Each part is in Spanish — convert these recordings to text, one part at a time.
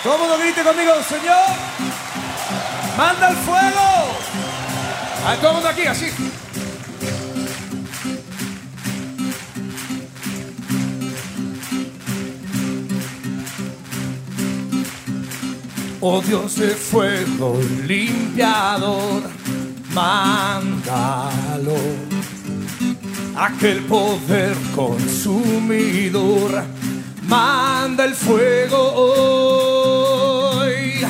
Todo el mundo grite conmigo, Señor, manda el fuego. A todo el mundo aquí, así. Oh Dios de fuego limpiador, mándalo. Aquel poder consumidor, manda el fuego hoy.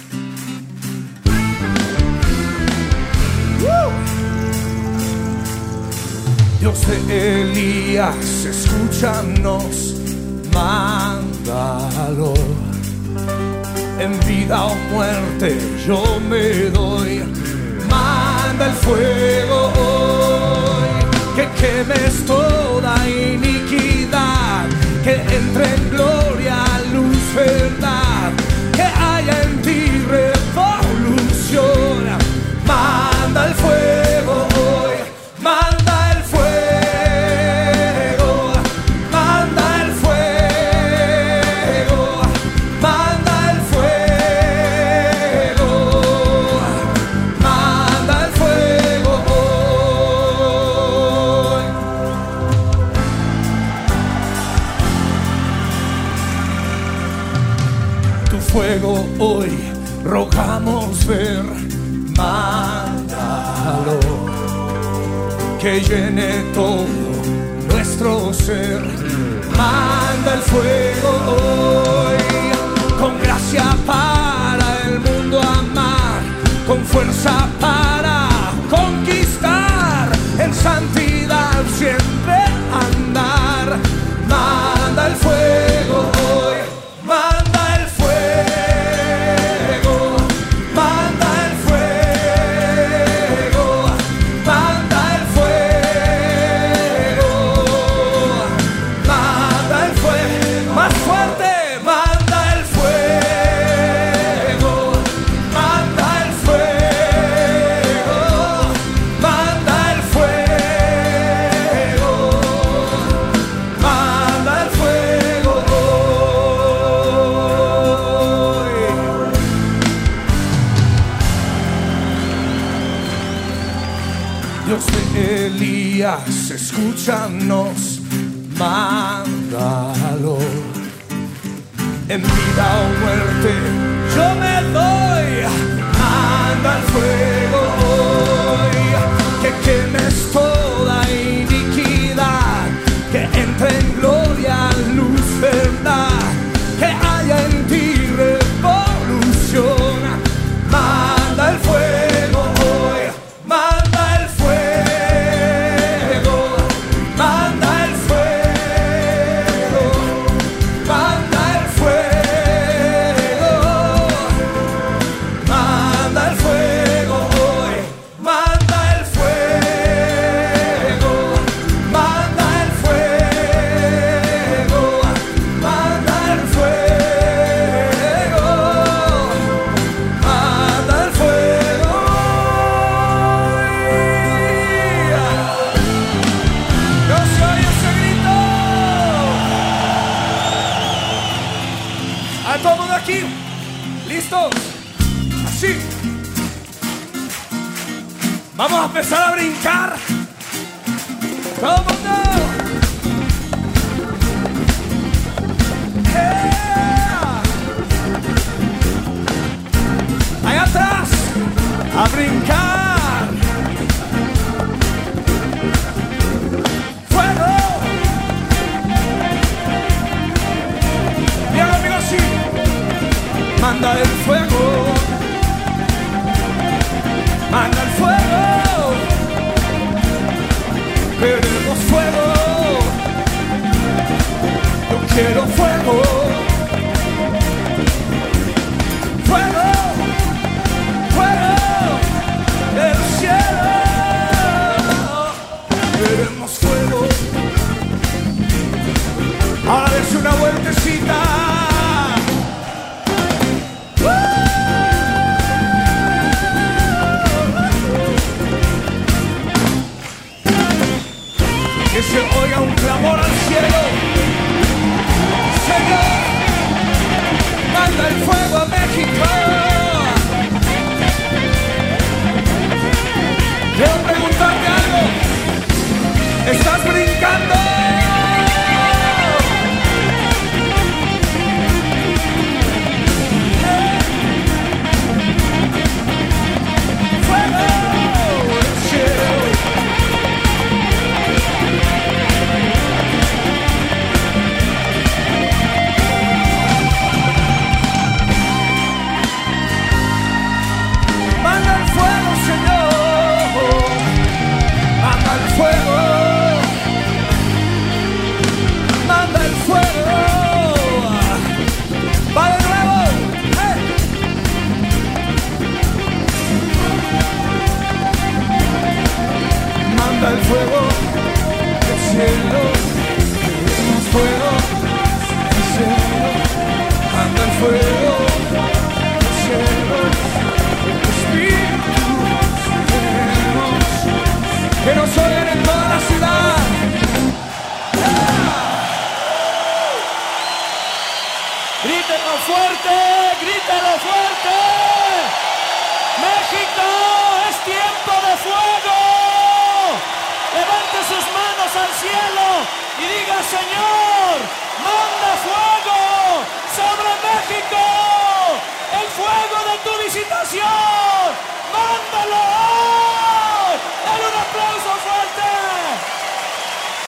Dios de Elías, escúchanos, mándalo. En vida o muerte yo me doy, manda el fuego hoy. Que quemes toda iniquidad, que entre en gloria, luz, verdad, que haya en ti revolución. Manda el fuego hoy, manda el fuego, manda el fuego, manda el fuego, manda el fuego hoy. Tu fuego hoy rogamos ver, mándalo, que llene todo nuestro ser. Manda el fuego hoy, con gracia para el mundo amar, con fuerza para conquistar, en santidad siempre andar. Manda el fuego hoy, manda el fuego, manda el fuego, manda el fuego, manda el fuego, más fuerte, manda el fuego, manda el fuego, manda el fuego, manda el fuego hoy. Dios de Elías, escúchanos, mándalo. En vida o muerte yo me doy, manda el fuego hoy. Que quemes toda iniquidad, que entre en gloria, luz, verdad, que haya en ti revolución. Manda el fuego hoy, manda el fuego, manda el fuego, manda el fuego, manda el fuego hoy, manda el fuego, manda el fuego, manda el fuego, manda el fuego hoy. No se oye ese grito. A todo el mundo aquí, ¿listos? Así. Vamos a empezar a brincar. Todo el mundo. Yeah. Allá atrás, a brincar. Fuego. Bien, amigos, sí. Manda el fuego, manda el fuego. Queremos fuego, yo quiero fuego, fuego, fuego del cielo. Queremos fuego. Ahora des una vueltecita. Que se oiga un clamor al cielo. Señor. México. Quiero preguntarte algo. ¿Estás brincando? ¡Fuego! Manda el fuego, Señor. Manda el fuego. Manda el fuego. Va de nuevo. Manda el fuego del cielo. Queremos fuego del cielo. Manda el fuego del cielo. Espíritu, queremos que nos oigan en toda la ciudad. ¡Grítenlo fuerte! ¡Grítenlo fuerte! ¡México! ¡Es tiempo de fuego! Levante sus manos al cielo y diga: Señor, manda fuego sobre México. El fuego de tu visitación.